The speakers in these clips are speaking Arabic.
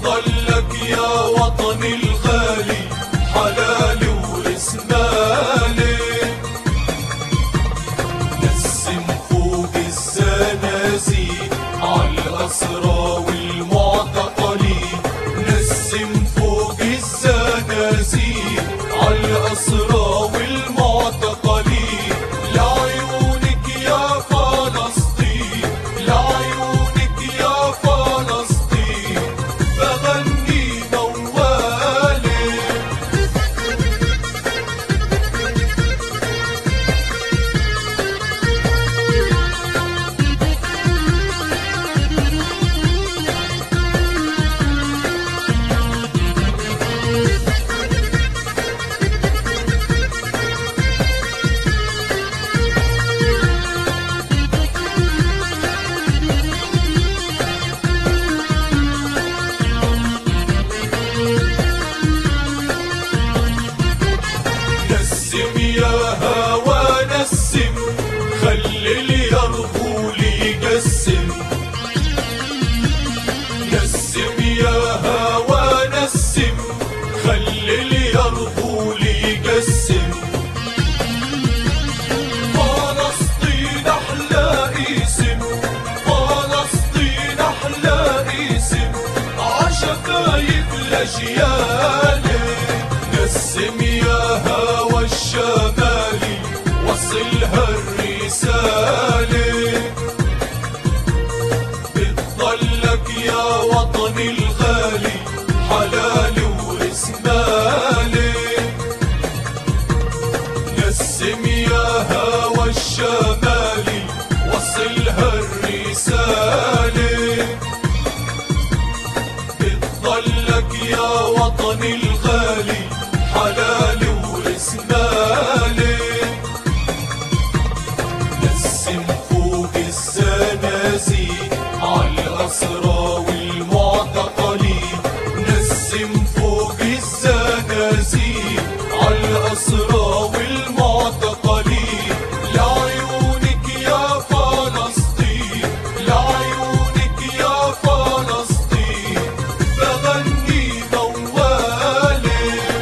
بتضلك يا وطني الغالي حلالي ورسمالي. نسم فوق الزنازين عالأسرى والمعتقلين، نسم فوق الزنازين عالأسرى والمعتقلين. لعيونك يا فلسطين، لعيونك يا فلسطين بغني موالي. نسم يا هوى نسم، خلي اليرغول يقسم. نسم يا هوى نسم، خلي اليرغول يقسم. فلسطين أحلى اسم، فلسطين أحلى اسم عشفايف الأجيال. نسم يا هوى الشمالي وصلها الرسالة. بتضلك يا وطني الغالي حلالي ورسمالي. نسم يا هوى الشمالي وصلها الرسالة. بتضلك يا وطني الغالي حلالي ورسمالي. نسم فوق الزنازين عالأسرى والمعتقلين، نسم فوق الزنازين عالأسرى والمعتقلين. لعيونك يا فلسطين، لعيونك يا فلسطين بغني موالي.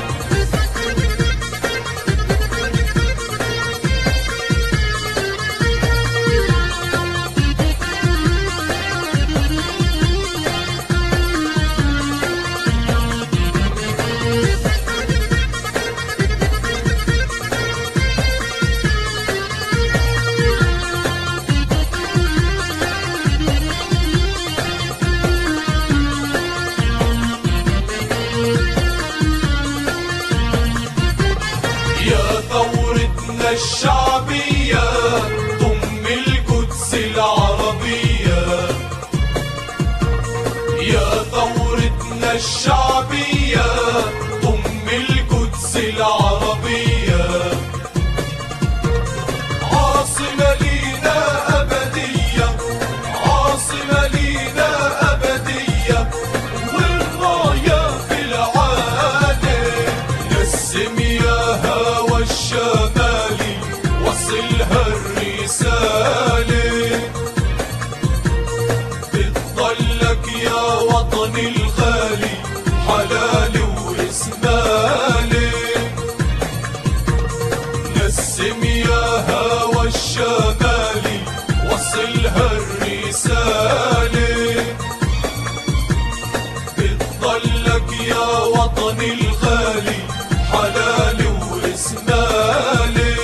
يا ثورتنا الشعبية ضم القدس العربية. يا ثورتنا الشعبية ضم القدس العربية. عاصمة لينا أبدية، عاصمة لينا أبدية والراية في العالي. نسم يا هوى الشمالي وصلها الرسالة. بتضلك يا وطني الغالي حلالي ورسمالي. نسم يا هوى الشمالي وصلها الرسالة. بتضلك يا وطني الغالي حلالي ورسمالي.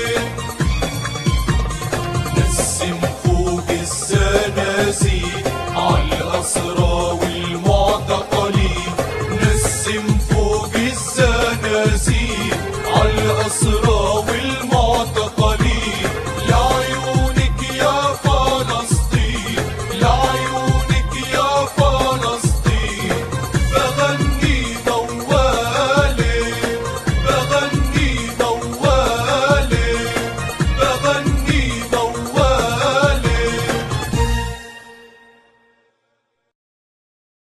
نسم فوق الزنازين عالأسرى